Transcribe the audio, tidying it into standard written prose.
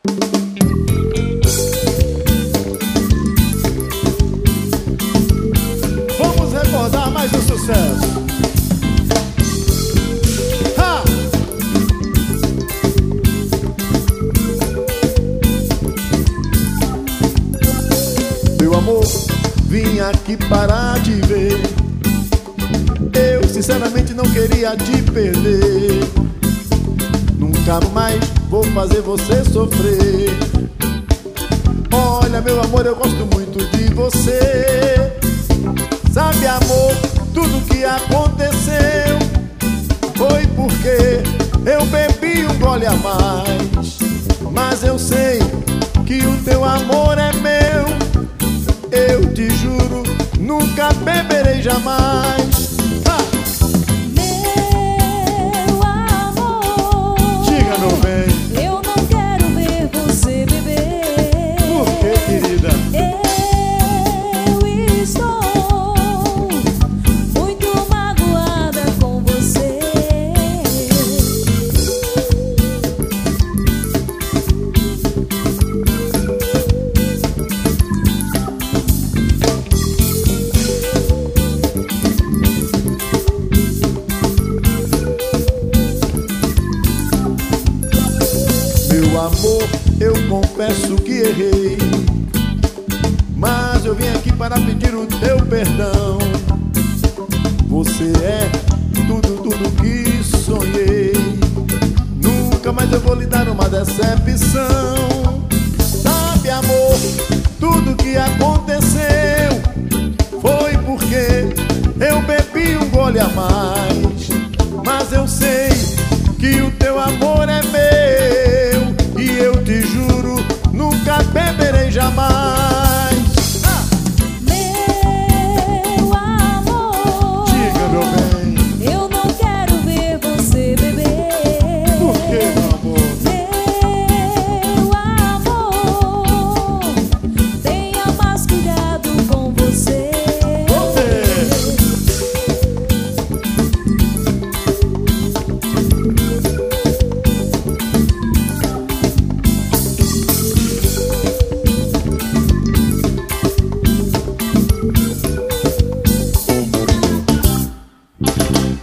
Vamos recordar mais um sucesso. Meu amor, vim aqui para te ver. Eu sinceramente não queria te perder. Nunca mais vou fazer você sofrer. Olha, meu amor, eu gosto muito de você. Sabe, amor, tudo que aconteceu foi porque eu bebi um gole a mais. Mas eu sei que o teu amor é meu. Eu te juro, nunca beberei jamais. Meu amor, Diga, meu bem. eu não quero ver você beber. Por que, querida? Eu estou muito magoada com você. Meu amor, eu confesso que errei, mas eu vim aqui para pedir o teu perdão. Você é tudo que sonhei. Nunca mais eu vou lhe dar uma decepção. Sabe, amor, tudo que aconteceu foi porque eu bebi um gole a mais. Mas eu sei que o teu amor é